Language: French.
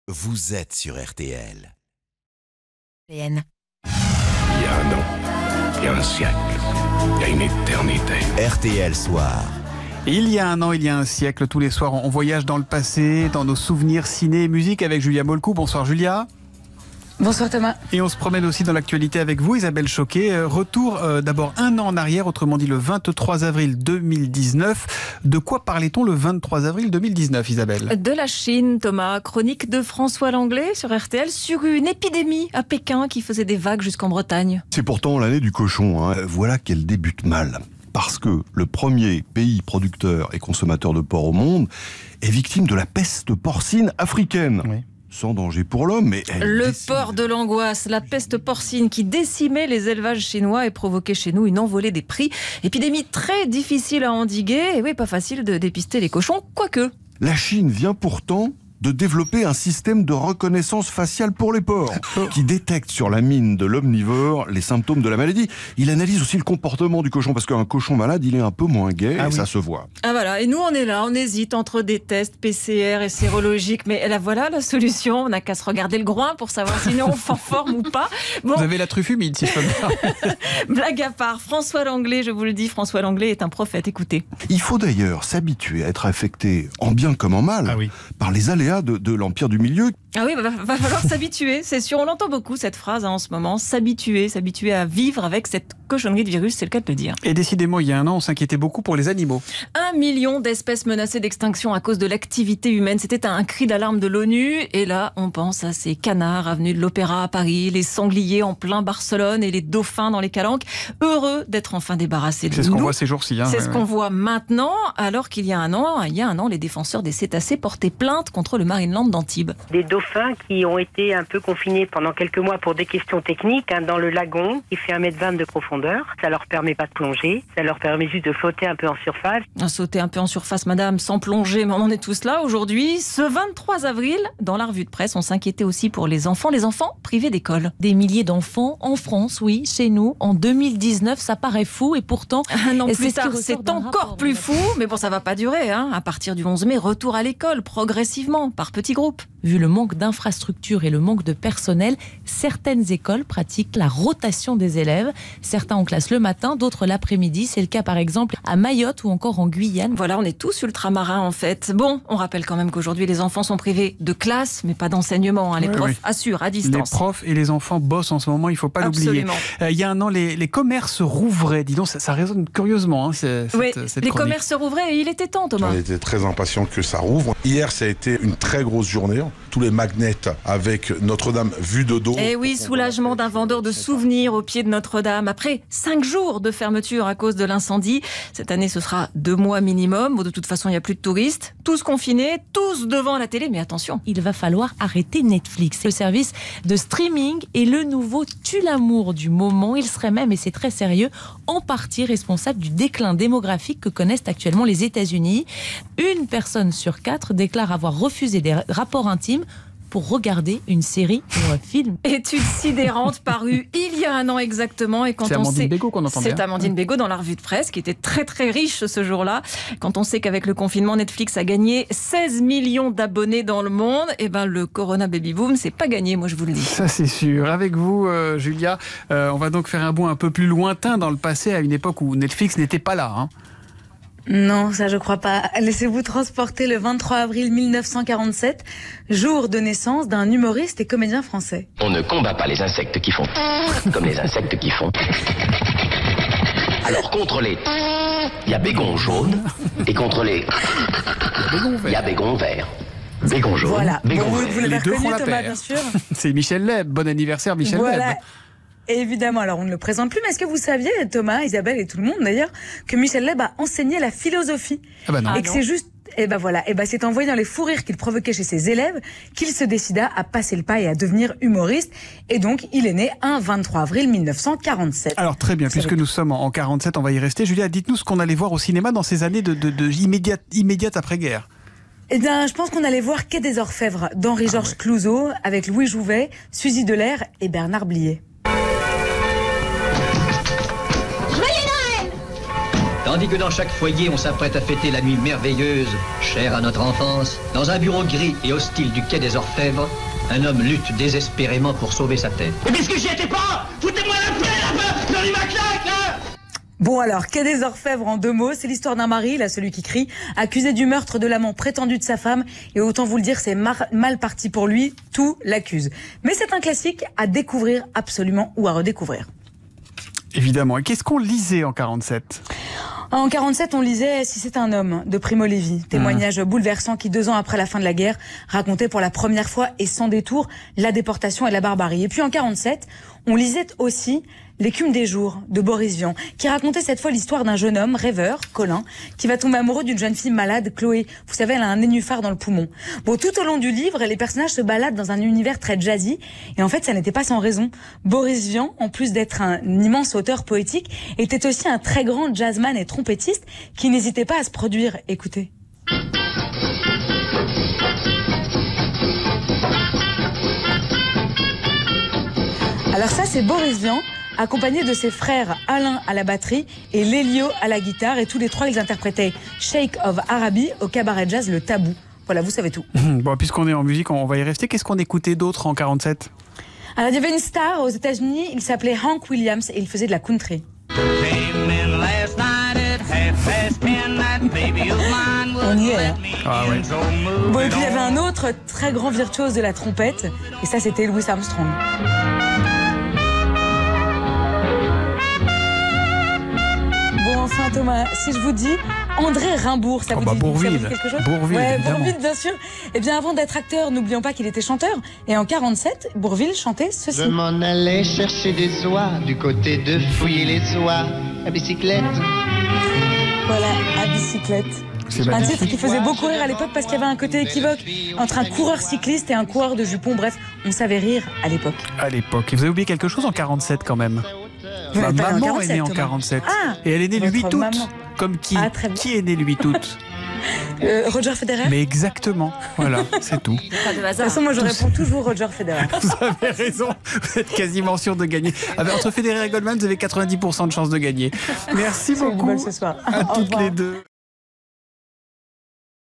Vous êtes sur RTL. PN. Il y a un an, il y a un siècle, il y a une éternité. RTL Soir. Il y a un an, il y a un siècle, tous les soirs, on voyage dans le passé, dans nos souvenirs ciné et musique avec Julia Molcou. Bonsoir Julia. Bonsoir Thomas. Et on se promène aussi dans l'actualité avec vous, Isabelle Choquet. Retour d'abord un an en arrière, autrement dit le 23 avril 2019. De quoi parlait-on le 23 avril 2019, Isabelle ? De la Chine, Thomas. Chronique de François Langlais sur RTL sur une épidémie à Pékin qui faisait des vagues jusqu'en Bretagne. C'est pourtant l'année du cochon. Voilà qu'elle débute mal. Parce que le premier pays producteur et consommateur de porc au monde est victime de la peste porcine africaine. Oui. Sans danger pour l'homme, mais Le porc de l'angoisse, la peste porcine qui décimait les élevages chinois et provoquait chez nous une envolée des prix. Épidémie très difficile à endiguer et oui, pas facile de dépister les cochons, quoique. la Chine vient pourtant de développer un système de reconnaissance faciale pour les porcs qui détecte sur la mine de l'omnivore les symptômes de la maladie. Il analyse aussi le comportement du cochon parce qu'un cochon malade, il est un peu moins gai et ça se voit. Ah voilà, et nous on est là, on hésite entre des tests PCR et sérologiques, mais là voilà la solution, on n'a qu'à se regarder le groin pour savoir si nous on est en forme ou pas. Bon, Vous avez la truffe humide, si je peux me dire. blague à part, François Langlais, je vous le dis, François Langlais est un prophète, écoutez. Il faut d'ailleurs s'habituer à être affecté, en bien comme en mal, par les aléas de l'Empire du Milieu. Ah oui, va falloir s'habituer, c'est sûr. On l'entend beaucoup cette phrase en ce moment, s'habituer à vivre avec cette cochonnerie de virus, c'est le cas de le dire. Et décidément, il y a un an, on s'inquiétait beaucoup pour les animaux. 1 million d'espèces menacées d'extinction à cause de l'activité humaine. C'était un cri d'alarme de l'ONU. Et là, on pense à ces canards avenue de l'Opéra à Paris, les sangliers en plein Barcelone et les dauphins dans les calanques. Heureux d'être enfin débarrassés de nous. C'est ce qu'on voit ces jours-ci. C'est ce qu'on voit maintenant, alors qu'il y a un an, les défenseurs des cétacés portaient plainte contre le Marineland d'Antibes. Des dauphins qui ont été un peu confinés pendant quelques mois pour des questions techniques dans le lagon qui fait 1,20 m de profondeur. Ça leur permet pas de plonger, ça leur permet juste de flotter un peu en surface. Sauter un peu en surface, madame, sans plonger, mais on en est tous là aujourd'hui. Ce 23 avril, dans la revue de presse, on s'inquiétait aussi pour les enfants privés d'école. Des milliers d'enfants en France, oui, chez nous, en 2019, ça paraît fou et pourtant... Un an et plus c'est ce qui tard, ressort c'est d'un encore rapport, plus fou, mais bon, ça va pas durer. À partir du 11 mai, retour à l'école, progressivement, par petits groupes. Vu le manque d'infrastructures et le manque de personnel, certaines écoles pratiquent la rotation des élèves. Certains en classe le matin, d'autres l'après-midi. C'est le cas par exemple à Mayotte ou encore en Guyane. Voilà, on est tous ultramarins en fait. Bon, on rappelle quand même qu'aujourd'hui les enfants sont privés de classe, mais pas d'enseignement. Les profs assurent à distance. Les profs et les enfants bossent en ce moment, il ne faut pas l'oublier. Il y a un an, les commerces rouvraient. Dis donc, ça résonne curieusement. Cette les chronique. commerces rouvraient et il était temps, Thomas. On était très impatients que ça rouvre. Hier, ça a été une très grosse journée. Tous les magnets avec Notre-Dame vue de dos. Et oui, soulagement d'un vendeur de souvenirs au pied de Notre-Dame. Après 5 jours de fermeture à cause de l'incendie. Cette année, ce sera 2 mois minimum. Bon, de toute façon, il n'y a plus de touristes. Tous confinés, tous devant la télé. Mais attention, il va falloir arrêter Netflix. Le service de streaming est le nouveau tue-l'amour du moment. Il serait même, et c'est très sérieux, en partie responsable du déclin démographique que connaissent actuellement les États-Unis. 1 personne sur 4 déclare avoir refusé des rapports intimes pour regarder une série ou un film. Étude sidérante parue il y a un an exactement. Et quand c'est Amandine Bégaud qu'on entendait. C'est Amandine Bégaud dans la revue de presse qui était très très riche ce jour-là. Quand on sait qu'avec le confinement, Netflix a gagné 16 millions d'abonnés dans le monde, et le Corona Baby Boom, c'est pas gagné, moi je vous le dis. Ça c'est sûr. Avec vous, Julia, on va donc faire un bond un peu plus lointain dans le passé, à une époque où Netflix n'était pas là. Non, ça je crois pas. Laissez-vous transporter le 23 avril 1947, jour de naissance d'un humoriste et comédien français. On ne combat pas les insectes qui font comme les insectes qui font. Alors contre les il y a bégon jaune et contre les il y a bégon vert. Bégon jaune, voilà. bégon vert. Vous l'avez Les deux font reconnu, la Thomas, paire. bien sûr. C'est Michel Leb. Bon anniversaire, Michel Voilà. Leb. Évidemment, alors on ne le présente plus, mais est-ce que vous saviez, Thomas, Isabelle et tout le monde d'ailleurs, que Michel Leb a enseigné la philosophie Non. et que c'est juste, c'est en voyant les fous rires qu'il provoquait chez ses élèves qu'il se décida à passer le pas et à devenir humoriste. Et donc, il est né un 23 avril 1947. Alors très bien, puisque nous sommes en 47, on va y rester. Julia, dites-nous ce qu'on allait voir au cinéma dans ces années immédiate après-guerre. Eh bien, je pense qu'on allait voir Quai des Orfèvres d'Henri-Georges Clouzot avec Louis Jouvet, Suzy Delair et Bernard Blier. Tandis que dans chaque foyer, on s'apprête à fêter la nuit merveilleuse, chère à notre enfance, dans un bureau gris et hostile du quai des Orfèvres, un homme lutte désespérément pour sauver sa tête. Et puisque j'y étais pas, foutez-moi la paix là-bas, dans les maclacs là. Bon alors, Quai des Orfèvres en 2 mots, c'est l'histoire d'un mari, là celui qui crie, accusé du meurtre de l'amant prétendu de sa femme, et autant vous le dire, c'est mal parti pour lui, tout l'accuse. Mais c'est un classique à découvrir absolument ou à redécouvrir. Évidemment. Et qu'est-ce qu'on lisait en 47 ? En 47, on lisait Si c'est un homme de Primo Levi, témoignage bouleversant qui 2 ans après la fin de la guerre racontait pour la première fois et sans détour la déportation et la barbarie. Et puis en 47, on lisait aussi L'écume des jours de Boris Vian, qui racontait cette fois l'histoire d'un jeune homme rêveur, Colin, qui va tomber amoureux d'une jeune fille malade, Chloé. Vous savez, elle a un nénuphar dans le poumon. Bon, tout au long du livre, les personnages se baladent dans un univers très jazzy, et en fait, ça n'était pas sans raison. Boris Vian, en plus d'être un immense auteur poétique, était aussi un très grand jazzman et trompettiste qui n'hésitait pas à se produire. Écoutez. Alors ça, c'est Boris Vian, accompagné de ses frères Alain à la batterie et Lélio à la guitare. Et tous les 3, ils interprétaient Sheikh of Arabi au cabaret jazz Le Tabou. Voilà, vous savez tout. Bon, puisqu'on est en musique, on va y rester. Qu'est-ce qu'on écoutait d'autre en 47 ? Alors, il y avait une star aux États-Unis, il s'appelait Hank Williams et il faisait de la country. On y est, hein. Ah ouais. Bon, et puis il y avait un autre très grand virtuose de la trompette, et ça, c'était Louis Armstrong. Bon, enfin Thomas, si je vous dis André Rimbourg, ça vous dit Bourvil. quelque chose ? Bourvil, ouais, évidemment. Bourvil, bien sûr. Eh bien, avant d'être acteur, n'oublions pas qu'il était chanteur. Et en 47, Bourvil chantait ceci. Je m'en allais chercher des oies du côté de fouiller les oies à bicyclette. Voilà, à bicyclette. Un titre qui faisait beaucoup rire à l'époque parce qu'il y avait un côté équivoque entre un coureur cycliste et un coureur de jupons. Bref, on savait rire à l'époque. À l'époque. Et vous avez oublié quelque chose en 47 quand même. Ma pas maman 47, est née en Thomas. 47. Ah, et elle est née le 8 votre août. maman. Comme qui Ah, très bien. Qui est né le 8 août Roger Federer. Mais exactement. Voilà, c'est tout. Pas de De hasard. toute façon, moi je réponds toujours Roger Federer. Vous avez raison. Vous êtes quasiment sûr de gagner. Entre Federer et Goldman, vous avez 90% de chance de gagner. Merci C'est une beaucoup bonne ce soir. à Au toutes revoir. les deux.